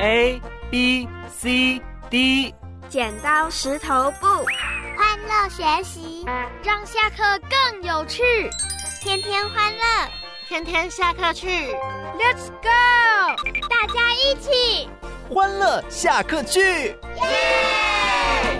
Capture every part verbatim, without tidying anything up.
A B C D。 剪刀石头布， 欢乐学习， 让下课更有趣。 天天欢乐， 天天下课去 Let's go！ 大家一起欢乐下课去，耶！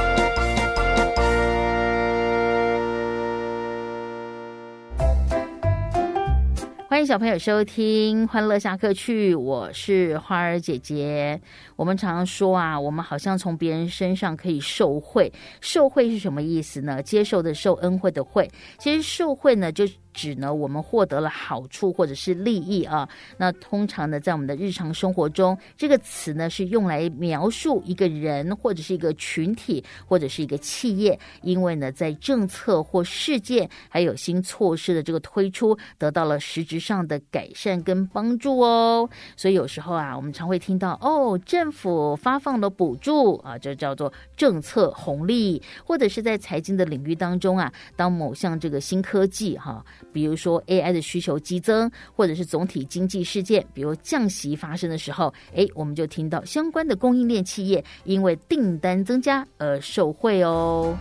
欢迎小朋友收听欢乐下课去，我是花儿姐姐。我们常常说啊，我们好像从别人身上可以受惠。受惠是什么意思呢？接受的受，恩惠的惠。其实受惠呢，就指呢我们获得了好处或者是利益啊。那通常呢，在我们的日常生活中，这个词呢是用来描述一个人或者是一个群体或者是一个企业，因为呢在政策或事件还有新措施的这个推出，得到了实质上的改善跟帮助哦。所以有时候啊，我们常会听到哦，政府发放了补助啊，这叫做政策红利，或者是在财经的领域当中啊，当某项这个新科技哈、啊，比如说 A I 的需求激增，或者是总体经济事件，比如降息发生的时候，哎，我们就听到相关的供应链企业因为订单增加而受惠哦。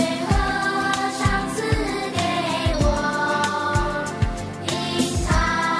为何上次给我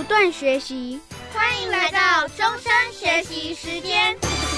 不断学习。 欢迎来到终身学习时间。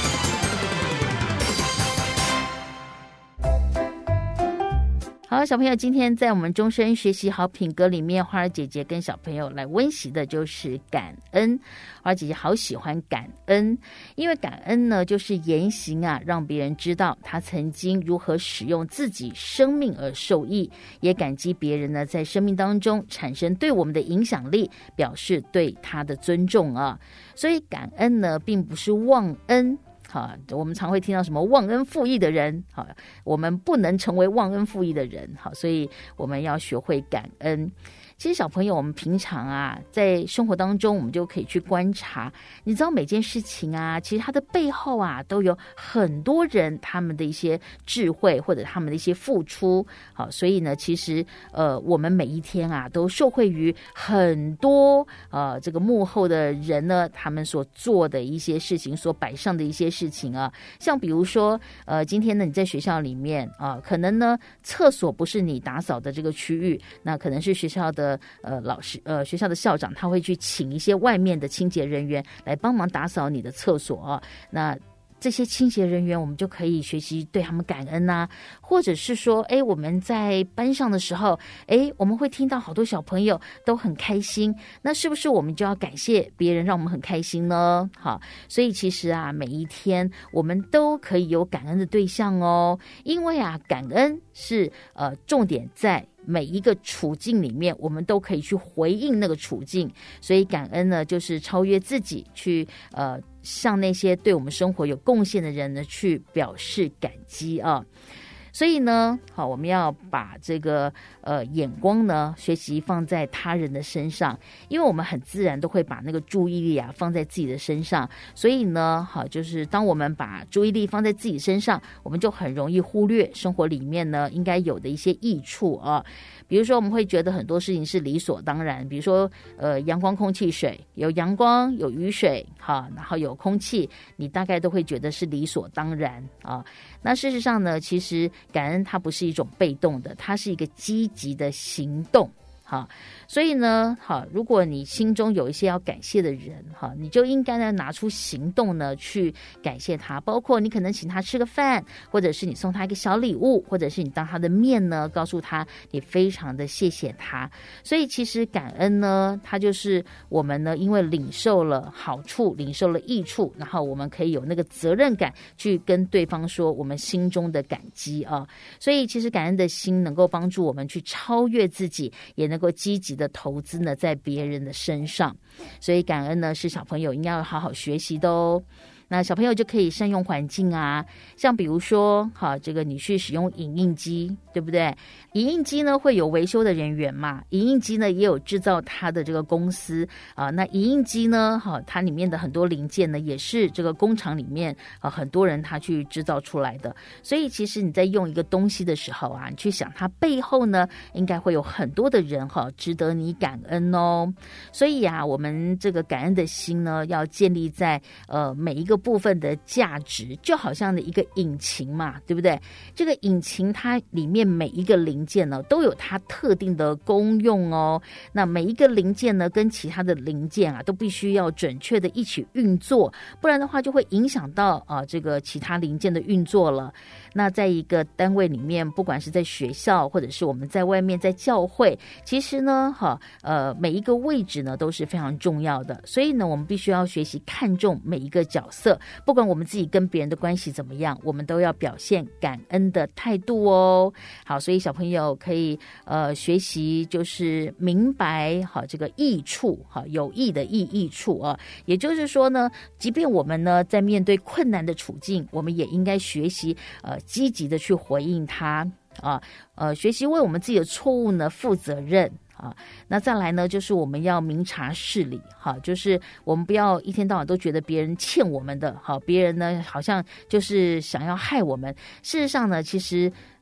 好，小朋友，今天在我们终身学习好品格里面，花儿姐姐跟小朋友来温习的就是感恩。花儿姐姐好喜欢感恩，因为感恩呢，就是言行啊，让别人知道他曾经如何使用自己生命而受益，也感激别人呢在生命当中产生对我们的影响力，表示对他的尊重啊。所以感恩呢，并不是忘恩。好，我们常会听到什么忘恩负义的人，好，我们不能成为忘恩负义的人，好，所以我们要学会感恩。其实小朋友，我们平常啊，在生活当中，我们就可以去观察，你知道每件事情啊，其实它的背后啊，都有很多人他们的一些智慧或者他们的一些付出。好，所以呢，其实呃，我们每一天啊，都受惠于很多呃这个幕后的人呢，他们所做的一些事情，所摆上的一些事情啊，像比如说呃，今天呢，你在学校里面啊，可能呢，厕所不是你打扫的这个区域，那可能是学校的。呃，老师，呃，学校的校长他会去请一些外面的清洁人员来帮忙打扫你的厕所啊。那这些清洁人员，我们就可以学习对他们感恩啊，或者是说，哎，我们在班上的时候，哎，我们会听到好多小朋友都很开心，那是不是我们就要感谢别人，让我们很开心呢？好，所以其实啊，每一天我们都可以有感恩的对象哦，因为啊，感恩是呃重点在。每一个处境里面，我们都可以去回应那个处境，所以感恩呢，就是超越自己，去呃向那些对我们生活有贡献的人呢，去表示感激啊。所以呢，好，我们要把这个呃眼光呢，学习放在他人的身上，因为我们很自然都会把那个注意力啊放在自己的身上，所以呢，好，就是当我们把注意力放在自己身上，我们就很容易忽略生活里面呢应该有的一些益处啊。比如说，我们会觉得很多事情是理所当然，比如说，呃，阳光、空气、水，有阳光，有雨水，哈，然后有空气，你大概都会觉得是理所当然啊。那事实上呢，其实感恩它不是一种被动的，它是一个积极的行动。好，所以呢，好，如果你心中有一些要感谢的人，哈，你就应该呢拿出行动呢去感谢他，包括你可能请他吃个饭，或者是你送他一个小礼物，或者是你当他的面呢告诉他你非常的谢谢他。所以其实感恩呢，它就是我们呢因为领受了好处，领受了益处，然后我们可以有那个责任感去跟对方说我们心中的感激啊。所以其实感恩的心能够帮助我们去超越自己，也能能够积极的投资呢在别人的身上，所以感恩呢是小朋友应该要好好学习的哦。那小朋友就可以善用环境啊，像比如说好，这个你去使用影印机，对不对？影印机呢会有维修的人员嘛，影印机呢也有制造它的这个公司啊。那影印机呢，好，它里面的很多零件呢也是这个工厂里面啊很多人他去制造出来的。所以其实你在用一个东西的时候啊，你去想它背后呢应该会有很多的人哈值得你感恩哦。所以啊，我们这个感恩的心呢要建立在呃每一个部分的价值，就好像的一个引擎嘛，对不对？这个引擎它里面每一个零件呢都有它特定的功用哦。那每一个零件呢跟其他的零件啊都必须要准确的一起运作，不然的话就会影响到啊这个其他零件的运作了。那在一个单位里面，不管是在学校或者是我们在外面在教会，其实呢哈呃每一个位置呢都是非常重要的，所以呢我们必须要学习看重每一个角色，不管我们自己跟别人的关系怎么样，我们都要表现感恩的态度哦。好，所以小朋友可以呃学习就是明白好这个益处，好有益的益益处啊，也就是说呢，即便我们呢在面对困难的处境，我们也应该学习呃积极的去回应它啊，呃学习为我们自己的错误呢负责任。啊，那再来呢，就是我们要明察事理，哈，就是我们不要一天到晚都觉得别人欠我们的，好，别人呢好像就是想要害我们。事实上呢，其实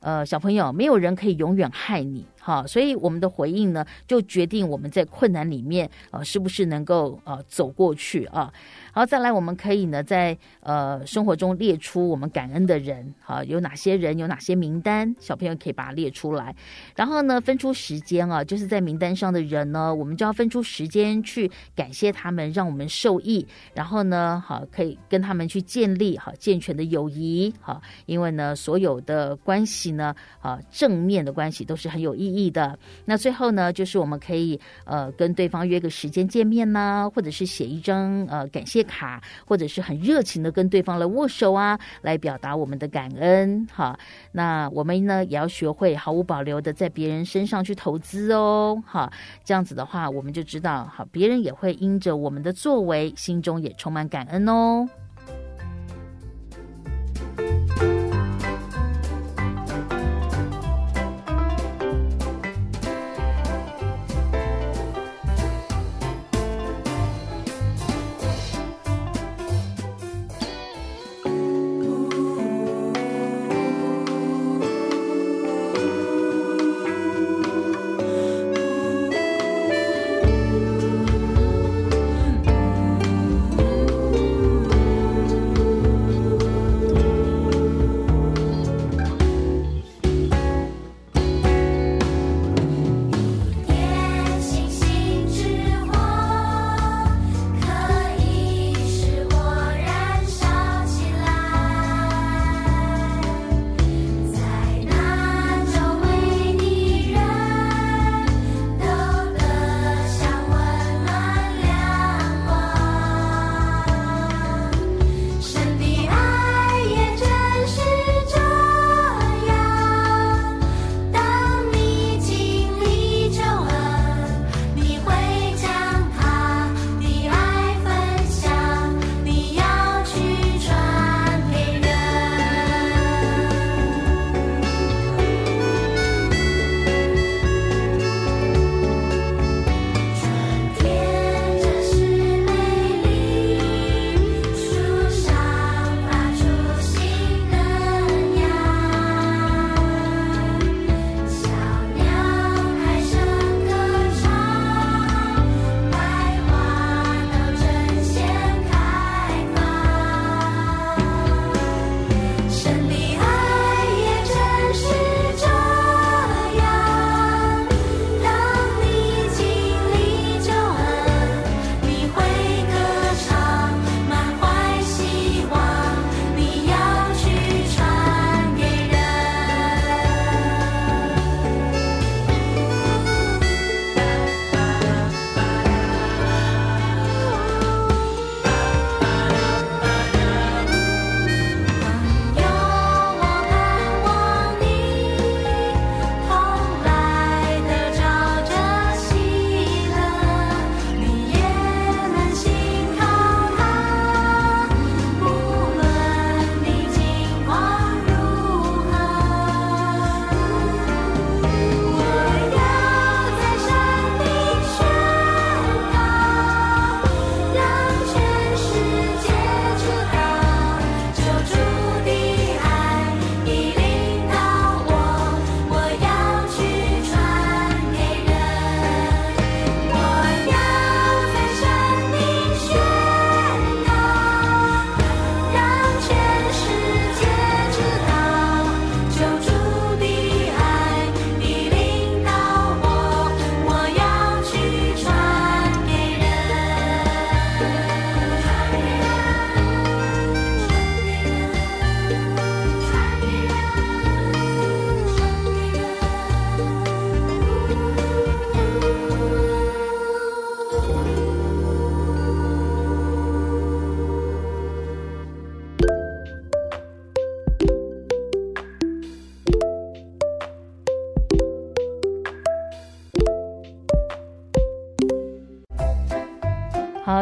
呃，小朋友，没有人可以永远害你，哈，所以我们的回应呢，就决定我们在困难里面，呃，是不是能够呃走过去啊？好，再来，我们可以呢，在呃生活中列出我们感恩的人，好，有哪些人，有哪些名单，小朋友可以把它列出来，然后呢，分出时间啊，就是在名单上的人呢，我们就要分出时间去感谢他们，让我们受益，然后呢，好，可以跟他们去建立好健全的友谊，好，因为呢，所有的关系呢，啊，正面的关系都是很有意义的。那最后呢，就是我们可以呃跟对方约个时间见面啦，或者是写一张呃感谢卡，或者是很热情的跟对方来握手啊，来表达我们的感恩。好，那我们呢也要学会毫无保留的在别人身上去投资哦。好，这样子的话，我们就知道，好，别人也会因着我们的作为，心中也充满感恩哦。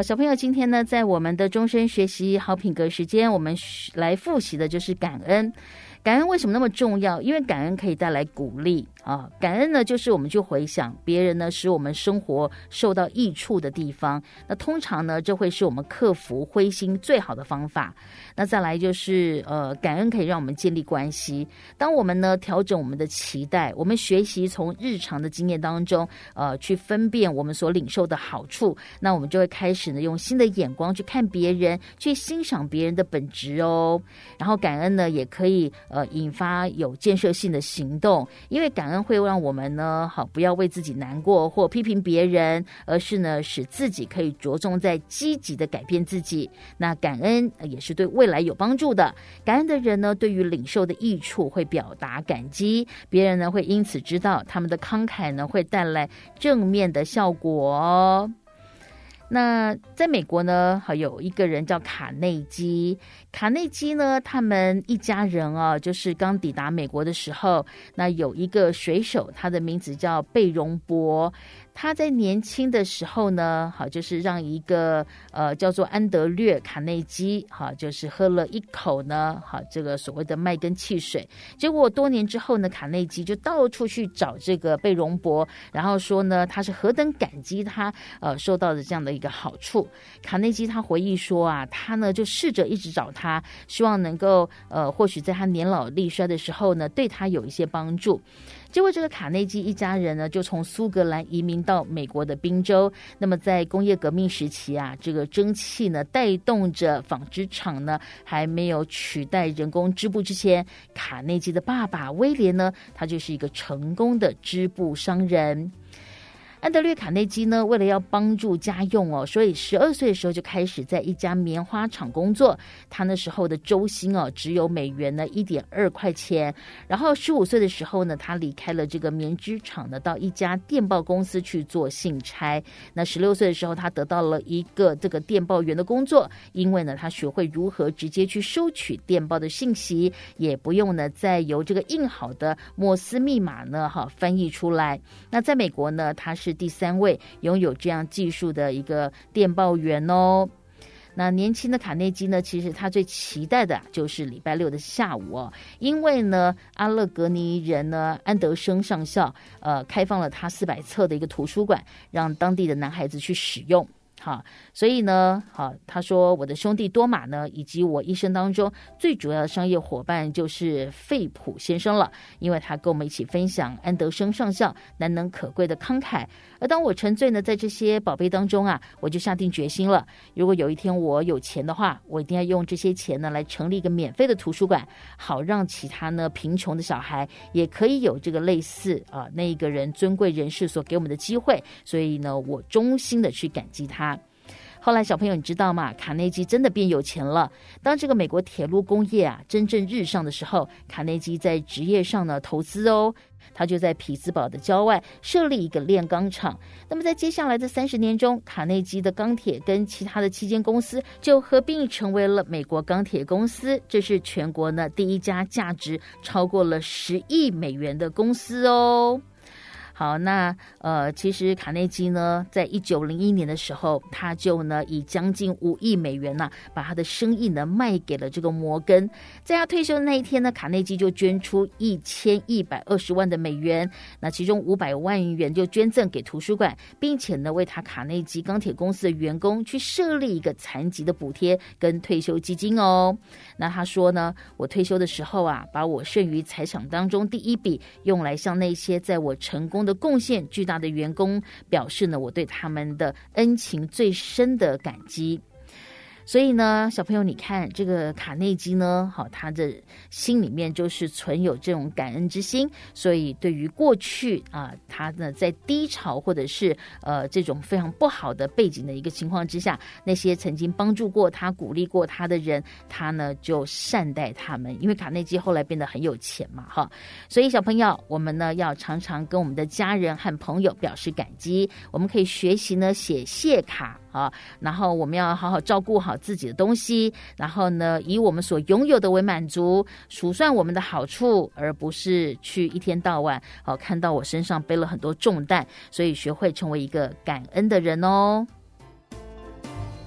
好，小朋友，今天呢，在我们的终身学习好品格时间，我们来复习的就是感恩。感恩为什么那么重要？因为感恩可以带来鼓励啊！感恩呢，就是我们去回想别人呢使我们生活受到益处的地方。那通常呢，这会是我们克服灰心最好的方法。那再来就是呃，感恩可以让我们建立关系。当我们呢调整我们的期待，我们学习从日常的经验当中呃去分辨我们所领受的好处，那我们就会开始呢用新的眼光去看别人，去欣赏别人的本质哦。然后感恩呢也可以。呃，引发有建设性的行动，因为感恩会让我们呢，好不要为自己难过或批评别人，而是呢，使自己可以着重在积极的改变自己。那感恩也是对未来有帮助的。感恩的人呢，对于领受的益处会表达感激，别人呢会因此知道他们的慷慨呢会带来正面的效果哦。那在美国呢，还有一个人叫卡内基。卡内基呢，他们一家人啊，就是刚抵达美国的时候，那有一个水手，他的名字叫贝荣博。他在年轻的时候呢，好，就是让一个呃叫做安德略卡内基，好，就是喝了一口呢，好，这个所谓的麦根汽水。结果多年之后呢，卡内基就到处去找这个贝荣博，然后说呢，他是何等感激他呃受到的这样的一个好处。卡内基他回忆说啊，他呢就试着一直找他，希望能够呃或许在他年老力衰的时候呢，对他有一些帮助。结果这个卡内基一家人呢，就从苏格兰移民到美国的宾州。那么在工业革命时期啊，这个蒸汽呢带动着纺织厂呢还没有取代人工织布之前，卡内基的爸爸威廉呢，他就是一个成功的织布商人。安德略卡内基呢，为了要帮助家用哦，所以十二岁的时候就开始在一家棉花厂工作。他那时候的周薪哦，只有美元呢一点二块钱。然后十五岁的时候呢，他离开了这个棉织厂呢，到一家电报公司去做信差。那十六岁的时候，他得到了一个这个电报员的工作，因为呢，他学会如何直接去收取电报的信息，也不用呢再由这个印好的摩斯密码呢哈翻译出来。那在美国呢，他是第三位拥有这样技术的一个电报员哦。那年轻的卡内基呢，其实他最期待的就是礼拜六的下午哦，因为呢，阿勒格尼人呢安德生上校呃开放了他四百册的一个图书馆，让当地的男孩子去使用。好，所以呢，好，他说我的兄弟多马呢，以及我一生当中最主要的商业伙伴就是费普先生了，因为他跟我们一起分享安德生上校难能可贵的慷慨。而当我沉醉呢在这些宝贝当中啊，我就下定决心了，如果有一天我有钱的话，我一定要用这些钱呢来成立一个免费的图书馆，好让其他呢贫穷的小孩也可以有这个类似啊那一个人尊贵人士所给我们的机会。所以呢，我衷心的去感激他。后来小朋友你知道吗？卡内基真的变有钱了。当这个美国铁路工业啊真正日上的时候，卡内基在职业上呢投资哦，他就在匹兹堡的郊外设立一个炼钢厂。那么在接下来的三十年中，卡内基的钢铁跟其他的七间公司就合并成为了美国钢铁公司，这是全国呢第一家价值超过了十亿美元的公司哦。好，那呃，其实卡内基呢，在一九零一年的时候，他就呢以将近五亿美元呐、啊，把他的生意呢卖给了这个摩根。在他退休的那一天呢，卡内基就捐出一千一百二十万的美元，那其中五百万元就捐赠给图书馆，并且呢为他卡内基钢铁公司的员工去设立一个残疾的补贴跟退休基金哦。那他说呢，我退休的时候啊，把我剩余财产当中第一笔用来向那些在我成功的贡献巨大的员工表示呢，我对他们的恩情最深的感激。所以呢，小朋友你看这个卡内基呢，好，他的心里面就是存有这种感恩之心，所以对于过去啊，他呢在低潮或者是呃这种非常不好的背景的一个情况之下，那些曾经帮助过他、鼓励过他的人，他呢就善待他们。因为卡内基后来变得很有钱嘛，哈，所以小朋友，我们呢要常常跟我们的家人和朋友表示感激。我们可以学习呢写谢卡啊，然后我们要好好照顾好自己的东西，然后呢以我们所拥有的为满足，数算我们的好处，而不是去一天到晚好、啊、看到我身上背了很多重担，所以学会成为一个感恩的人哦。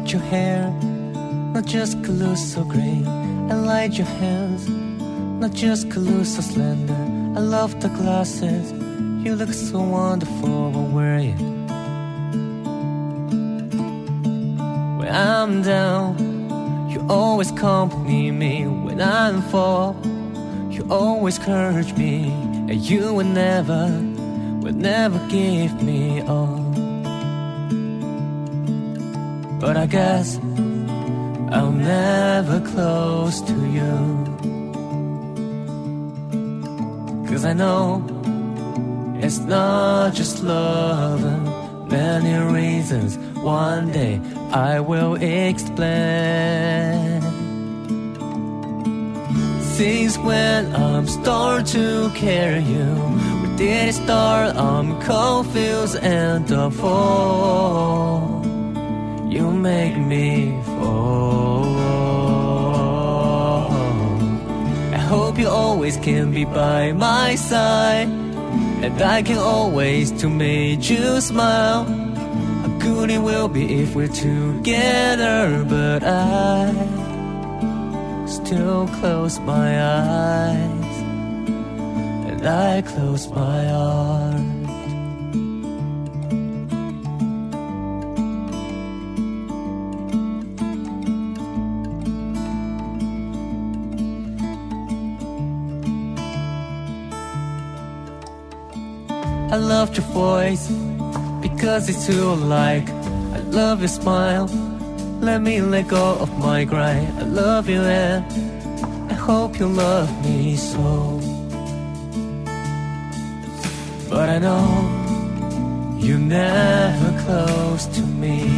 liked your hair, not just 'cause you look so great. I liked your hands, not just 'cause you look so slender. I love the glasses, you look so wonderful when wearing it. When I'm down, you always accompany me. When I'm fall, you always encourage me. And you would never, would never give me all. But I guess I'll never close to you, 'cause I know it's not just love and many reasons. One day I will explain. Since when I'm start to carry you, where did it start? I'm confused and the fall. You make me fall. I hope you always can be by my side, and I can always to make you smile. How good it will be if we're together, but I still close my eyes, and I close my heart. I loved your voice because it's too alike. I love your smile, let me let go of my grind. I love you and I hope you love me so. But I know you're never close to me,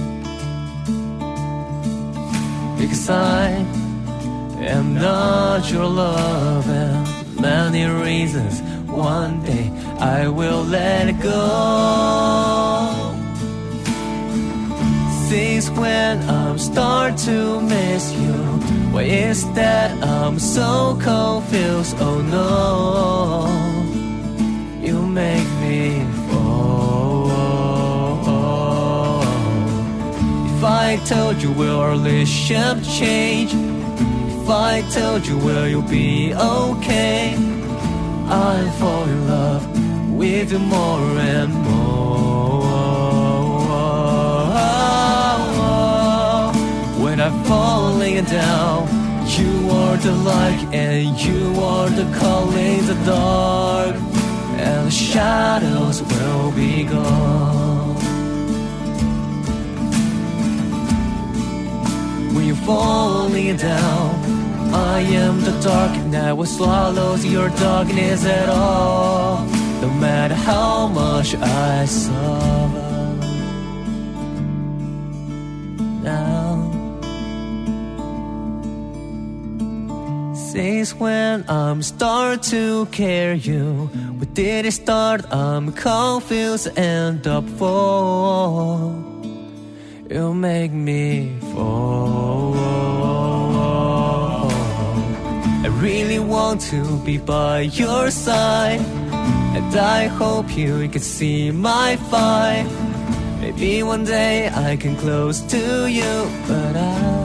because I am not your love, and many reasons. One day I will let it go. Since when I'm start to miss you, why is that I'm so confused? Oh no, you make me fall. If I told you will our relationship change, if I told you will you be okay, I'll fall in love with you more and more. When I'm falling down, you are the light and you are the color in the dark, and the shadows will be gone. When you're falling down, I am the dark and I will swallow your darkness at all, no matter how much I suffer now. Since when I'm start to care you, where did it start? I'm confused and up for. You make me fall. I really want to be by your side, and I hope you can see my fight. Maybe one day I can close to you, but I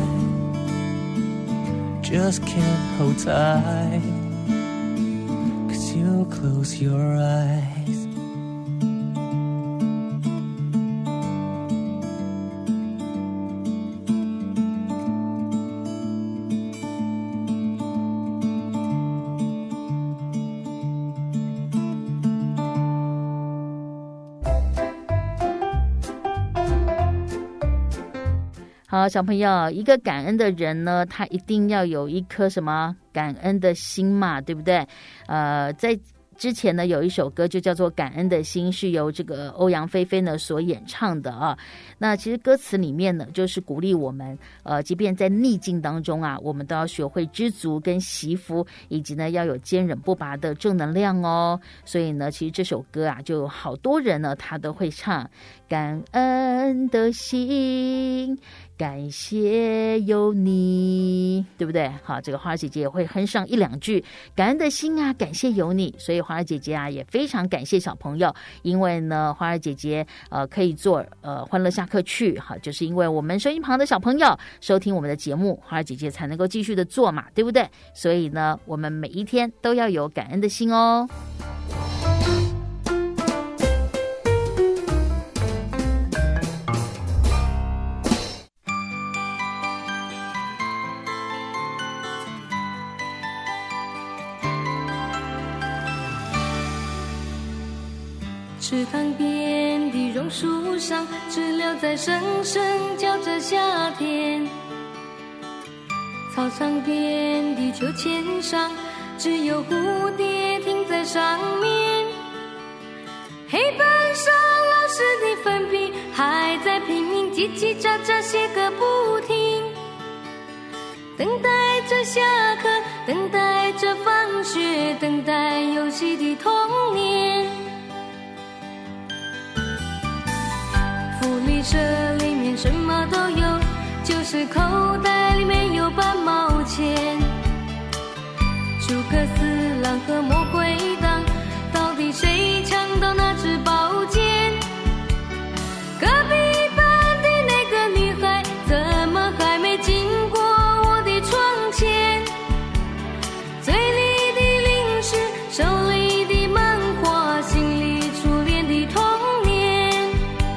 just can't hold tight, 'cause you close your eyes. 好，小朋友，一个感恩的人呢，他一定要有一颗什么感恩的心嘛，对不对？呃，在之前呢，有一首歌就叫做《感恩的心》，是由这个欧阳菲菲呢所演唱的啊。那其实歌词里面呢，就是鼓励我们，呃，即便在逆境当中啊，我们都要学会知足跟惜福，以及呢要有坚韧不拔的正能量哦。所以呢，其实这首歌啊，就有好多人呢，他都会唱。感恩的心， 感谢有你，对不对？好，这个花儿姐姐也会哼上一两句感恩的心啊，感谢有你。所以花儿姐姐啊也非常感谢小朋友，因为呢花儿姐姐呃可以做呃欢乐下课去，好，就是因为我们收音旁的小朋友收听我们的节目，花儿姐姐才能够继续的做嘛，对不对？所以呢我们每一天都要有感恩的心哦。 池塘边的榕树上，知了在声声叫着夏天。操场边的秋千上，只有蝴蝶停在上面。黑板上老师的粉笔还在拼命叽叽喳喳写个不停，等待着下课，等待着放学，等待游戏的童年。福利社里面什么都有，就是口袋里面有半毛钱。诸葛四郎和魔鬼党，到底谁抢到那支宝剑？隔壁班的那个女孩，怎么还没经过我的窗前？嘴里的零食，手里的漫画，心里初恋的童年。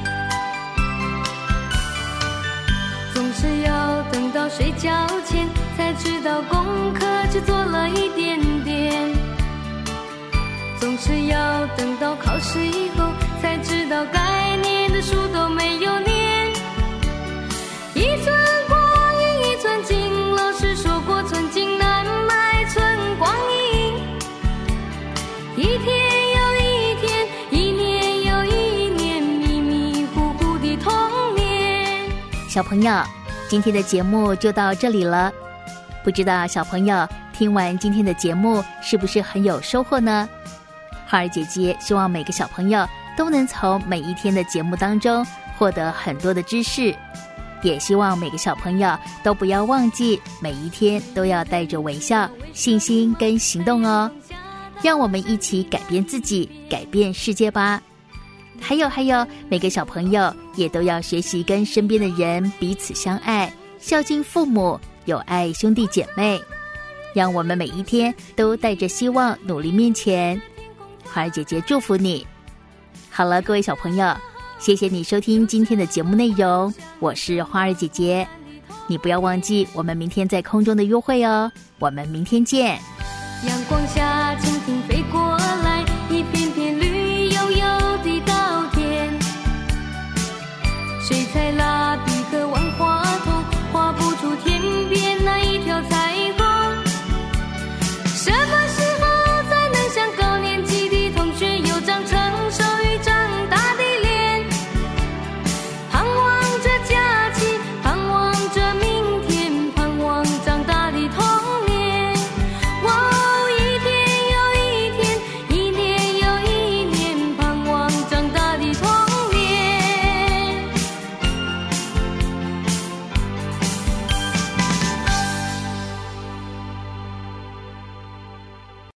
总是要等到睡觉前才知道功课只做了一点点，总是要等到考试以后才知道该念的书都没有念。一寸光阴一寸金，老师说过寸金难买寸光阴。一天又一天，一年又一年，迷迷糊糊的童年。 小朋友，今天的节目就到这里了。不知道小朋友听完今天的节目是不是很有收获呢？花儿姐姐希望每个小朋友都能从每一天的节目当中获得很多的知识，也希望每个小朋友都不要忘记每一天都要带着微笑、信心跟行动哦。让我们一起改变自己，改变世界吧。还有还有，每个小朋友也都要学习跟身边的人彼此相爱，孝敬父母，友爱兄弟姐妹。让我们每一天都带着希望努力面前。花儿姐姐祝福你。好了，各位小朋友，谢谢你收听今天的节目内容，我是花儿姐姐。你不要忘记我们明天在空中的约会哦，我们明天见。 阳光下